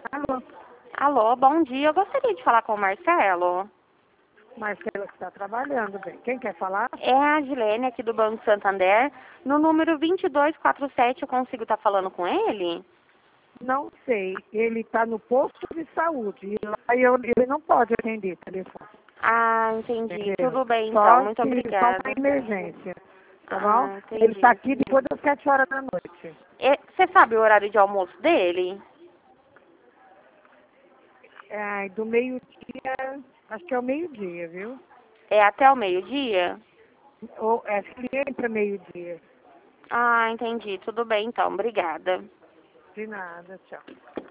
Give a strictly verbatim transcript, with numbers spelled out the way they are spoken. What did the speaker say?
Alô, Alô, bom dia. Eu gostaria de falar com o Marcelo. Marcela que está trabalhando, bem. Quem quer falar? É a Gilene aqui do Banco Santander. No número vinte e dois quarenta e sete eu consigo estar falando com ele? Não sei. Ele está no posto de saúde. E lá eu, ele não pode atender telefone. Ah, entendi. Entendeu? Tudo bem então. Só Muito se só obrigada. uma emergência. Tá bom? Ah, Ele está entendi. aqui depois das sete horas da noite. E você sabe o horário de almoço dele? É, do meio-dia, acho que é o meio-dia, viu? É até o meio-dia? Ou acho que ele entra meio-dia. Ah, entendi. Tudo bem então. Obrigada. De nada, tchau.